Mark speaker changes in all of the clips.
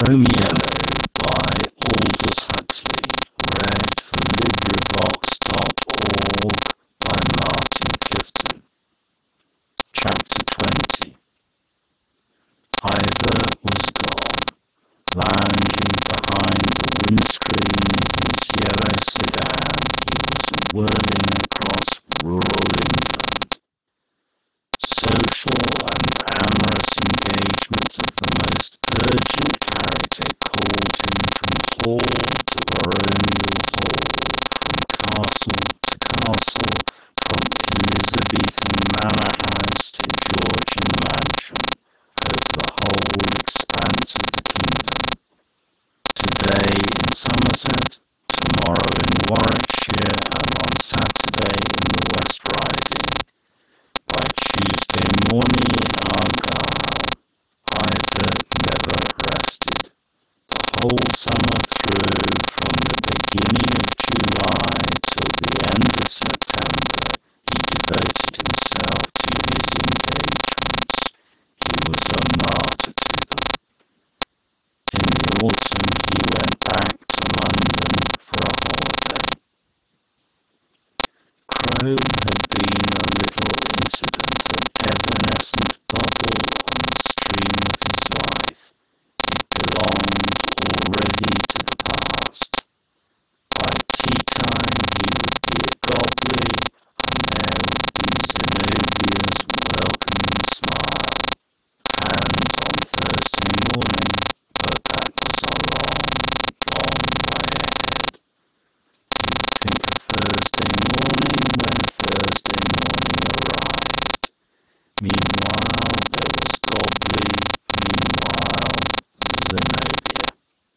Speaker 1: Romeo by Aldous Huxley, read from LibriVox.org by Martin Clifton. Chapter 20. Ivor was gone, lounging behind the windscreen of his yellow sedan. He was whirling across rural England. Social and amorous engagement of the most urgent character called him from hall to baronial hall, from castle to castle, from Elizabethan manor house to Georgian mansion, over the whole expanse of the kingdom. Today in Somerset, tomorrow in Warwickshire, and on Saturday in the West Riding. By Tuesday morning in Argyll. Ivor never rested. The whole summer through, from the beginning of July till the end of September, he devoted himself to his engagements. He was a martyr to them. In the autumn he went back to London for a holiday. Crome had been a little incident, an evanescent bubble on the stream of his life. It belonged already to the past. By tea-time he would be at Gobley, and there would be Zenobia's welcoming smile. And on Thursday morning, but that was a long, long way ahead. He would think of Thursday morning when Thursday morning arrived. Meanwhile there was Gobley, meanwhile Zenobia.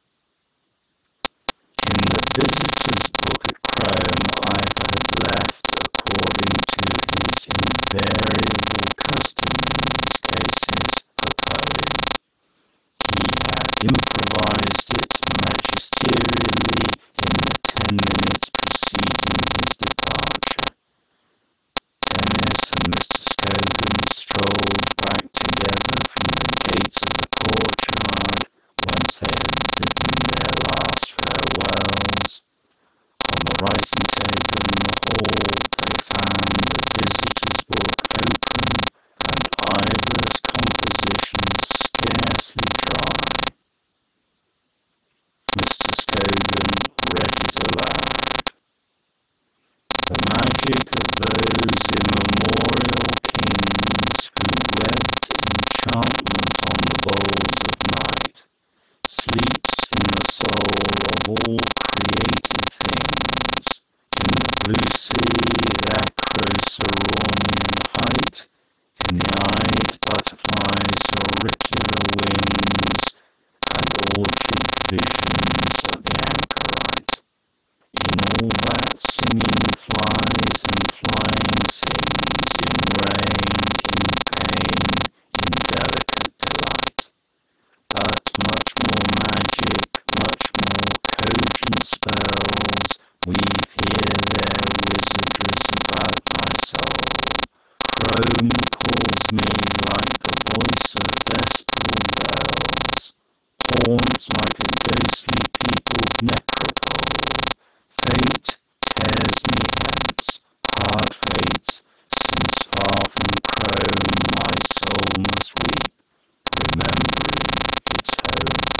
Speaker 1: In the visitor's book at Crome, Ivor had left, according to his invariable custom in these cases, a poem. He had improvised it magisterially in the 10 minutes preceding his departure. Dennis and Mr. Scogan strolled back together from the gates of the courtyard, whence they had bidden their last farewells. On the writing table in the hall they found the visitor's book open, and Ivor's composition scarcely dry. Mr. Scogan read it aloud. The magic of those immemorial kings who webbed enchantment on the bowls of night sleeps in the soul of all created things. In the blue sea of Acroceronian height, in the eyed butterfly's auricular wings, and orgied visions of the anchorite. In all that singing flies and flying sings, in rain, in pain, in delicate delight. But much more magic, much more cogent spells weave here their wizardries about my soul. Crome calls me like the voice of vespral bells, haunts like a ghostly peopled necropole. Fate tears me hence, hard fate, since far from Crome my soul must weep, remembering its home.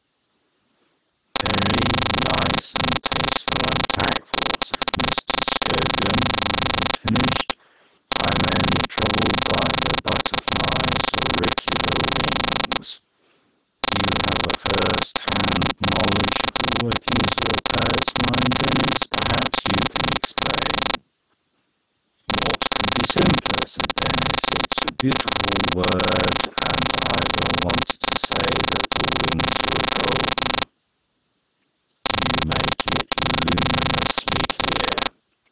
Speaker 1: Very nice and tasteful and tactful, said Mr. Scogan when he had finished. I'm only troubled by the butterfly's auricular wings. You have a first-hand knowledge of the workings of a poet's mind, Dennis. Perhaps you can explain. What could be simpler, said Dennis. It's a beautiful word, and Ivor wanted to say that the wings were golden. You make it luminously clear.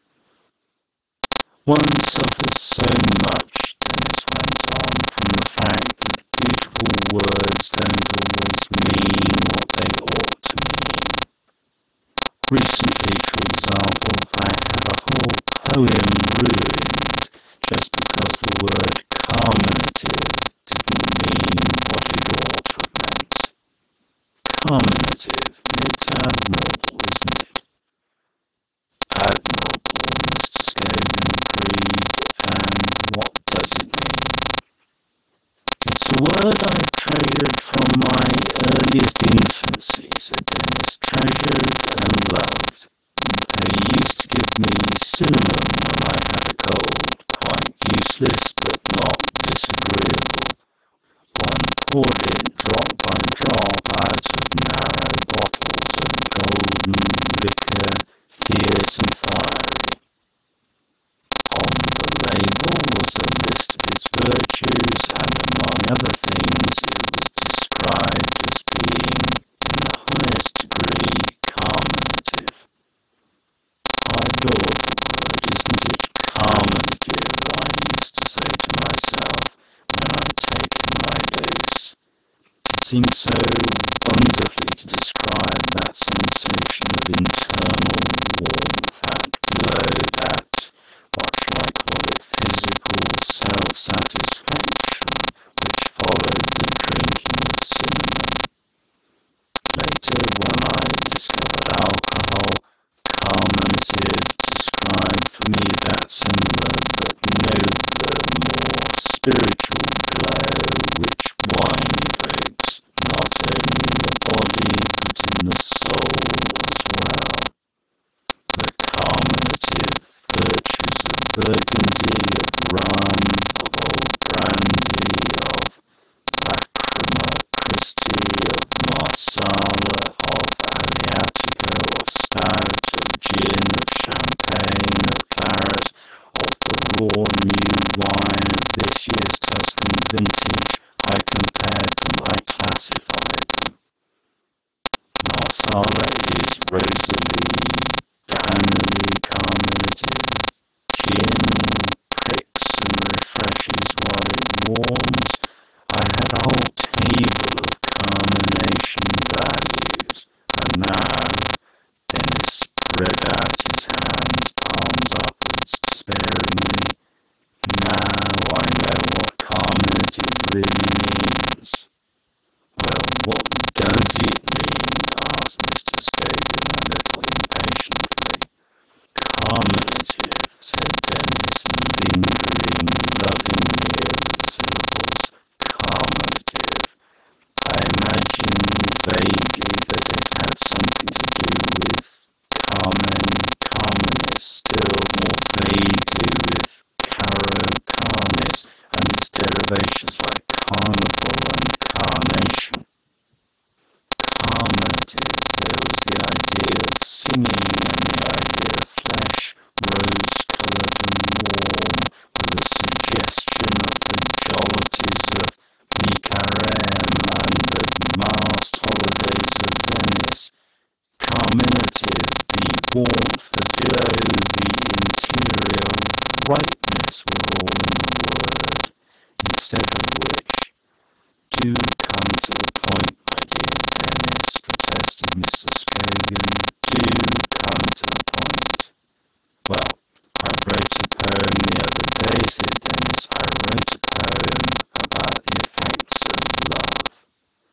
Speaker 1: One suffers so much, Dennis went on, from the fact that beautiful words don't always mean what they ought to mean. Recently, for example, I had a whole poem ruined just because the word carminative didn't mean what it ought to have meant. Carminative. It's admirable, isn't it? Admirable, Mr. Skagen agreed. And what does it mean? It's a word I've treasured from my earliest infancy, said Dennis. Treasured and loved. They used to give me cinnamon when I had a cold. Quite useless, but not disagreeable. One poured it drop by drop out of narrow bottles, a golden liquor, fierce and fiery. On the label was a list of its virtues, and among other things it was described as being, in the highest degree, carminative. I adored the word. Isn't it carminative? I used to say to myself when I'd taken my dose. It seemed so wonderfully to describe that sensation of internal warmth, that glow, that, what shall I call it, physical self-satisfaction which followed the drinking of cinnamon. Later, when I discovered alcohol, carminative described for me that similar but nobler, more spiritual glow which wine evokes, not only in the body but in the soul as well. The carminative virtues of Burgundy, of rum, of old brandy, of Lacryma Christi, of Marsala, of Aleatica, of stout, of gin, of champagne, of claret, of the raw new wine of this year's Tuscan vintage. I compared them, I classified them. Marsala is rosily, downily carminative. Gin pricks and refreshes while it warms. I had a whole table of carmination values, and now Dennis spread out his hands, palms upwards, despairingly. Now I know what carminative really means. Well, what does it mean? Asked Mr. Skagen a little impatiently. Carminative, said Dennis, lingering lovingly over the syllables. Carminative. I imagined vaguely that it had something to do with Carmen, Carmenis, still more vaguely with Caro Carnis and its derivations like carnival and carnation. Carminative. There was the idea of singing and the idea of flesh, rose-coloured and warm, with a suggestion of the jollities of Mi-Carême and the masked holidays of Venice. Carminative, the warmth, the glow, the interior ripeness were all in the word, instead of which "Do come to the point, my dear Dennis," protested Mr. Skagen. "Do come to the point." "Well, I wrote a poem the other day," said Dennis. "I wrote a poem about the effects of love."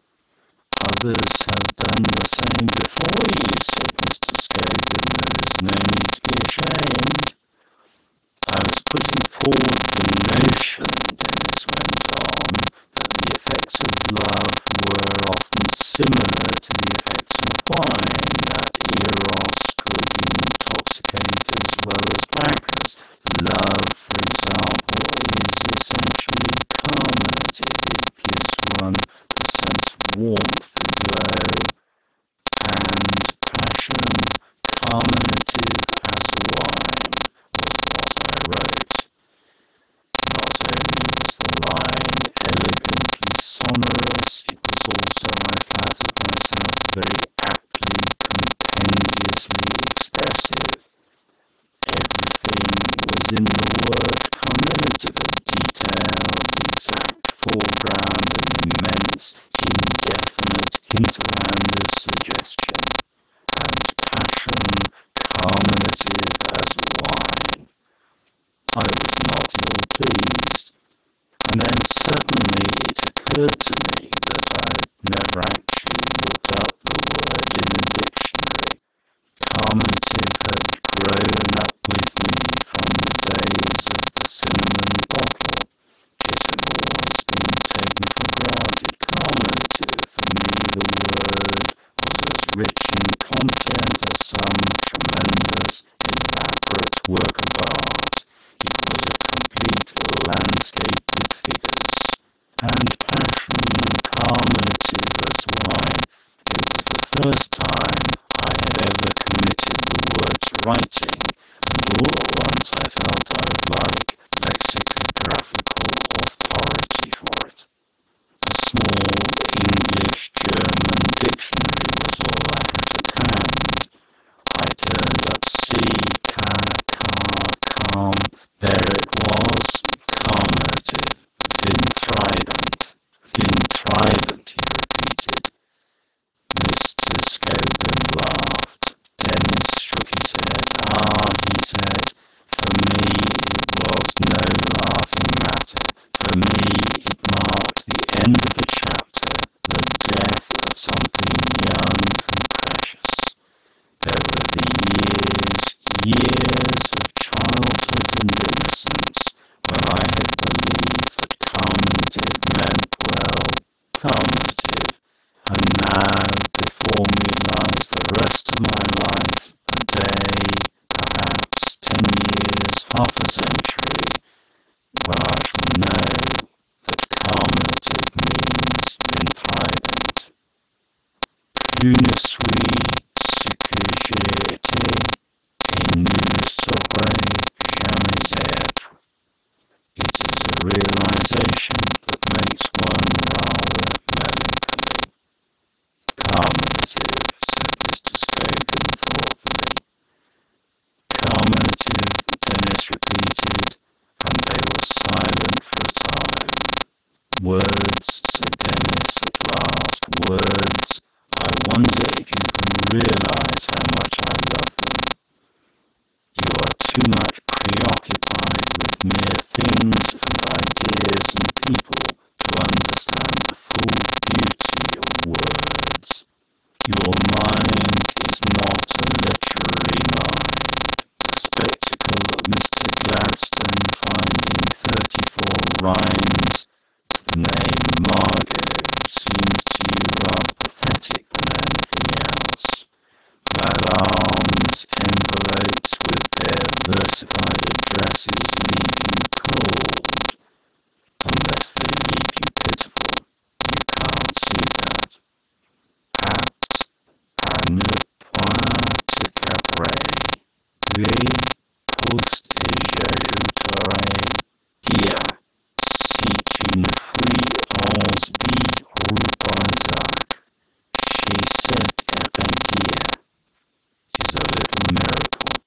Speaker 1: "Others have done the same before you," said Mr. Skagen. "There is no need to be ashamed." "I was putting forward the notion," Dennis went on, "that the effects of love were often similar to the effects of wine, that eros could intoxicate as well as bacchus. Love, for example, is essentially carminative. It gives one the sense of warmth, the glow, and passion, carminative as wine, was what I wrote. Not only was the line elegantly sonorous, it was also, I flattered myself, very aptly, compendiously expressive. Everything was in the word carminative, a detailed, exact foreground, an immense, indefinite hinterland of suggestion, and passion carminative as wine. I was not ill pleased. And then suddenly it occurred to me that I had never actually looked up as rich in content as some tremendous, elaborate work of art. It was a complete landscape with figures and passion and carminative as wine. It was the first time I had ever committed the word to writing, and all at once I felt I would like lexicographical authority for it. A small English-German dictionary was all I had at hand. I turned up C, ca, car, calm. There it was, carminative, windtreibend. Windtreibend, he repeated. Mr. Scogan laughed. Dennis shook his head. Ah, he said, for me it was no laughing matter. For me it marked the end of a chapter, the death of something young and precious. There were the years of childhood and innocence, when I had believed that carminative meant, well, carminative. And now before me lies the rest of my life, a day, perhaps 10 years, half a century, when I shall know that carminative means windtreibend. Plus ne suis ce que j'ai été, et ne le saurai jamais être. It is a realization that makes one rather melancholy. Carminative, said Mr. Scogan thoughtfully. Carminative, Dennis repeated, and they were silent for a time. Words, said Dennis at last, words. I wonder if you can realize how much I love them. You are too much preoccupied with mere things and ideas and people to understand the full beauty of words. Your mind is not a literary mind. The spectacle of Mr. Gladstone finding 34 rhymes to the name Margot seems to you rather pathetic than anything else. Glad arms, envelopes with their versified addresses leave you cold, unless they leave you pitiful. You can't see that. Apte à ne point te cabrer. Oui, poste et j'ajouterai, dia, si tu ne fuis 11B rue Balzac, chez cet héréditaire, is a little miracle.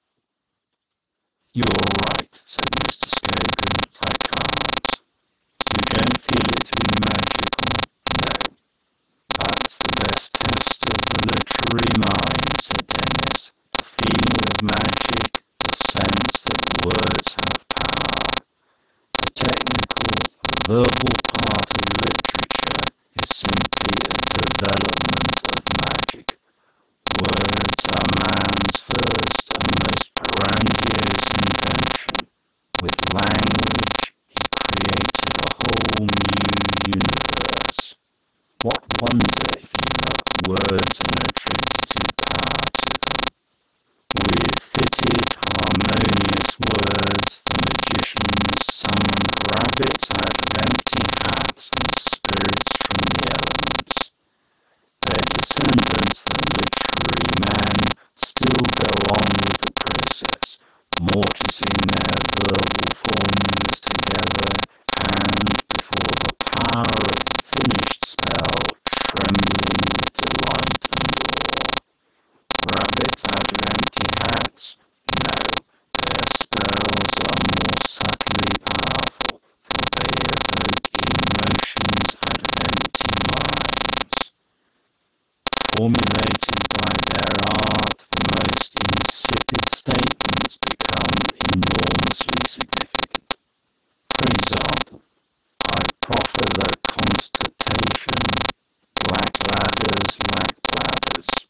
Speaker 1: You're right, said Mr. Scogan, I can't. You don't feel it to be magical? No. That's the best test of the literary mind, said Dennis. The feeling of magic, the sense that words have power. The technical, the verbal part of literature is simply a development of magic. Words are man's first and most grandiose invention. With language, he created a whole new universe. What wonder if he loved words and attributed power to them? With fitted, harmonious words, the magicians summoned rabbits out of empty hats and spirits from the elements. Their descendants, the literary men, still go on with the process, mortising their verbal formulas together, and, before the power of the finished spell, trembling with delight and awe. Rabbits out of empty hats? No, their spells are more subtly powerful, for they evoke emotions out of empty minds. Formulated by their art, the most insipid statements become enormously significant. For example, I proffer the constatation, black ladders lack bladders.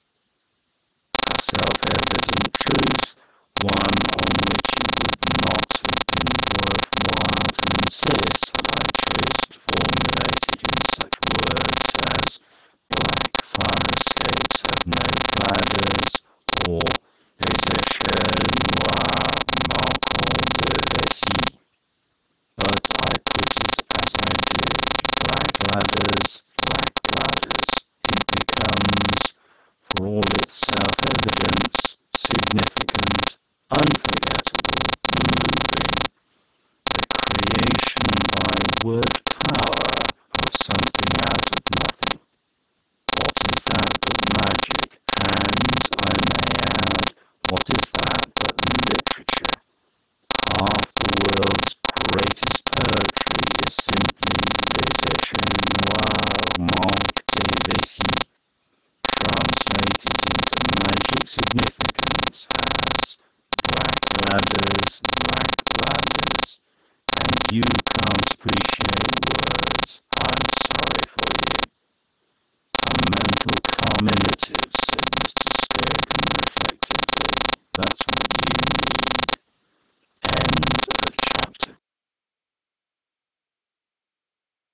Speaker 1: A self-evident truth, one on which it would not have been worthwhile to insist had I chosen to formulate it in such words as black fire escapes have no bladders, black bladders. It becomes, for all its self-evidence, significant, unforgettable, moving, the creation by word power of something out of nothing. What is that but magic? And, I may add, what is that but literature? Half the world's greatest poetry is simply les échelles noires manquent des vessies, translated into magic significance as black bladders, and you can't appreciate